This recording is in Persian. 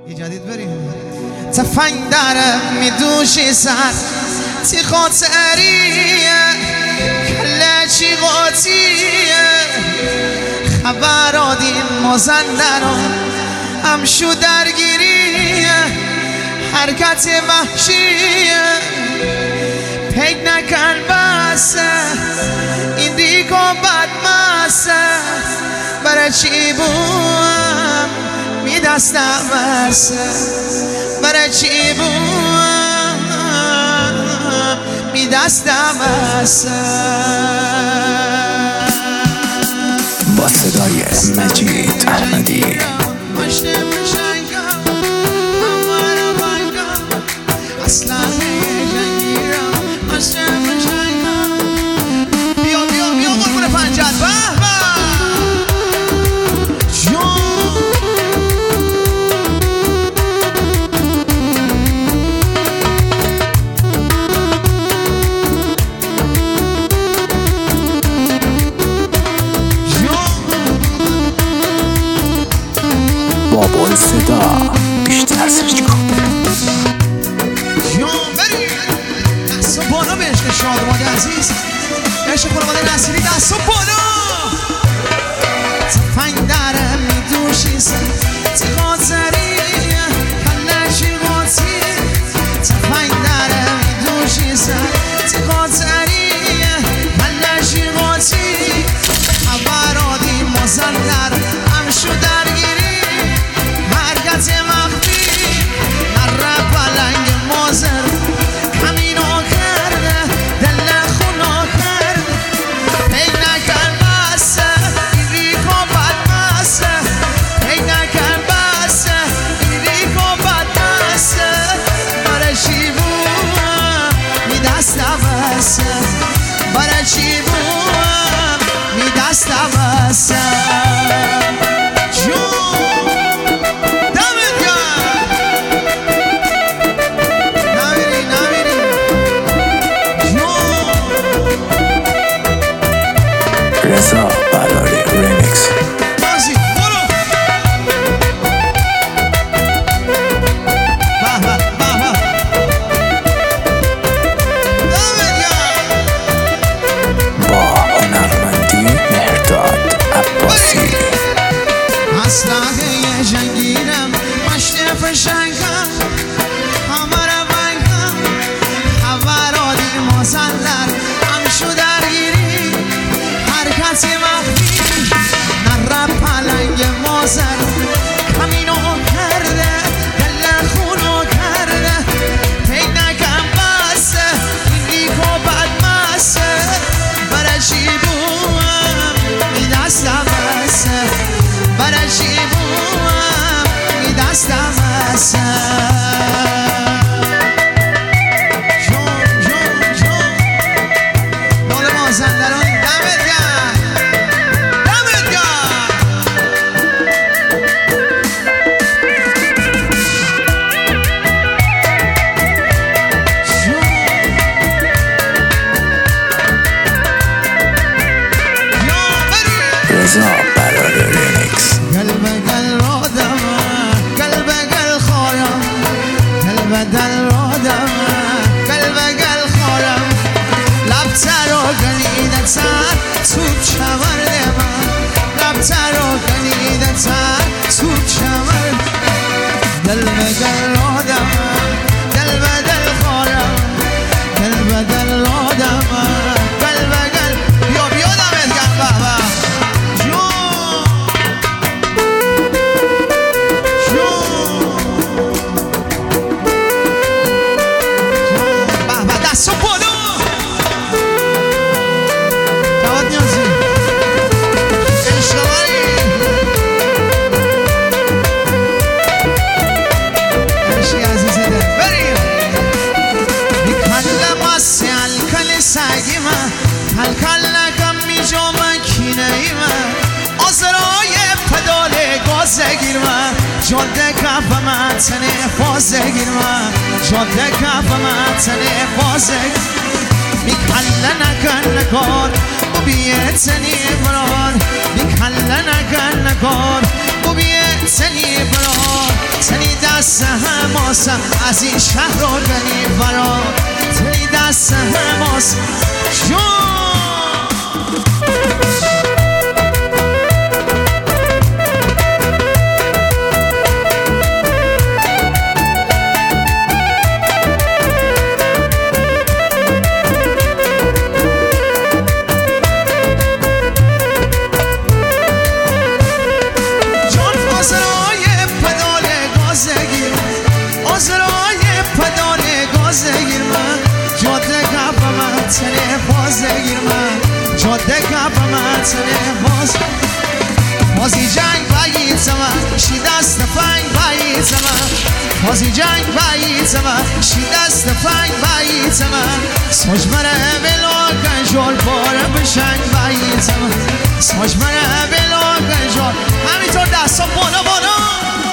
یه جدید بریم تفنگ داره میدوشی سر تی خاطریه کله چی قاطیه خبر آدیم مازندران همشو درگیریه حرکت وحشیه پیک نکن بسه این دیگو بدمسه برای چی بوم می دستم بسه برای چی بوم می دستم بسه با صدای مجید احمدی بیا قربون پنجت بابا صدا بیشتر سرچ کن دست و بالا به عشق شادمانی عزیز عشق خانواده نصیری دست و بالا تفنگ داره میدوشی سر تی خاطریه کلشی قاطیه تفنگ داره میدوشی سر تی خاطریه کلشی قاطیه خبر آدی مازندر همشو درگیری حرکت مخفی نره پلنگ مازر همینو کرده دل خونا کرده پیک نکن بسه این ریکو بدمسه پیک نکن بسه این ریکو بدمسه برای چی بوم می دستم بسه برای چی بوم می دستم بسه رضا براری ریمیکس بازی برو به با هنرمندی مهرداد عباسی اسلحه جنگیرم مشت فشنگم همه رو بنگم خبر آدی مازندر همشو درگیری حرکت مخفی نره پلنگ مازر همینو کرده دل خونو کرده پیک نکن بسه این دیگو بدمسه برای چی بوم می دستم بسه برای چی بوم می دستم بسه دول مازندران دمت گرم دمت گرم رضا براری ریمیکس قلب قل رادم قلب قل خورم قلب دل رادم قلب قل خورم لب تر و گلیده تر توب چمر من لب تر و گلیده تر توب چمر قلب قل رادم قلب دل خورم قلب دل رادم قلب قل بیا دمت گرم به دست و بالا جواد نیازی عشقایی عشقی عزیز دل بریم میکلم از هلکل سگی من هلکل نکم میجا من کینه ای من آزرای پدال گازگیر من جاده کف من تنه فازگیر من جاده کف من تنه فازگیر میکله نکن نکار و بیتنی برار میکله نکن نکار و بیتنی برار تنی دست هماسم از این شهر رو بریم برا تلی دست هماسم جاده کبم تنه بازی جنگ باید زمان شی دست فنگ باید زمان بازی جنگ باید زمان شی دست فنگ باید زمان سوچمره بلو کنجول باره بشنگ باید زمان سوچمره بلو کنجول همینطور دستا بالا بالا